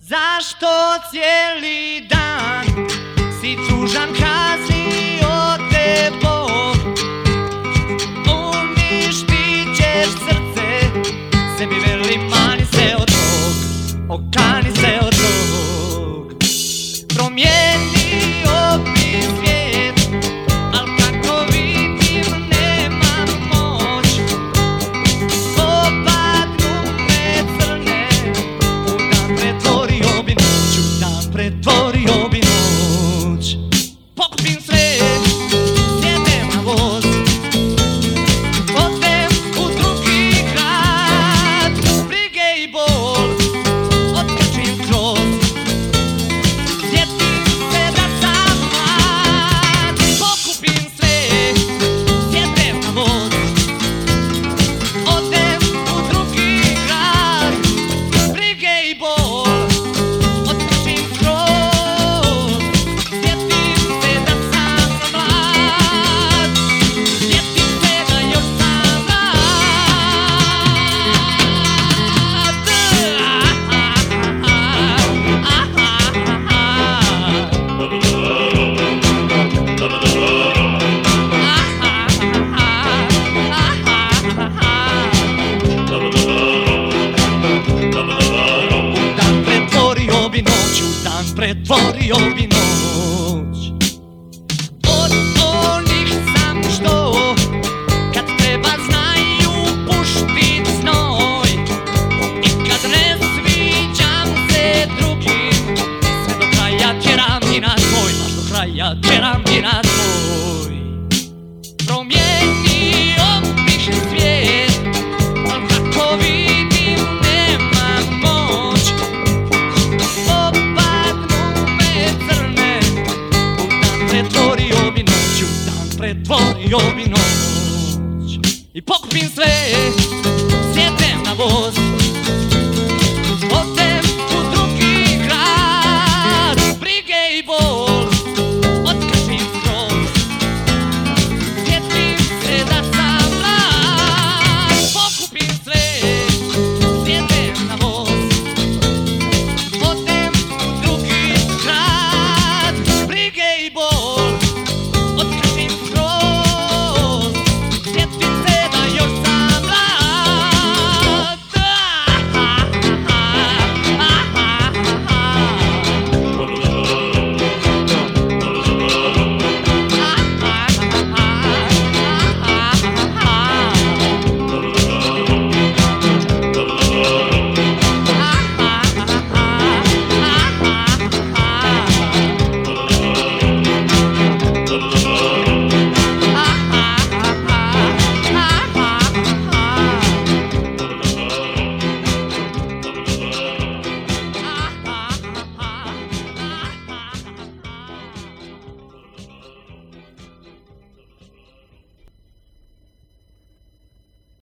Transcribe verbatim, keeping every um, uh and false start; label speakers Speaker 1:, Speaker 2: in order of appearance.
Speaker 1: Zašto cijeli dan si tužan, kaznio te Bog? Uništit ćeš srce, sebi veli mani se od tog, okani se od tog. Promijenio bi svijet, al kako vidim nemam moć. Popadnu me crne, u dan pretvorio bi noć, u dan pretvorio bi noć. Pokupim sve, sjednem na voz, odem u drugi grad. Brige i bol otkačim kroz, sjetim se da sam mlad. Pokupim sve, sjednem na voz, odem u drugi grad. Brige i bol otkačim kroz, sjetim se da sam mlad. Sjetim se da još sam mlad. U dan pretvorio bi noć, u dan pretvorio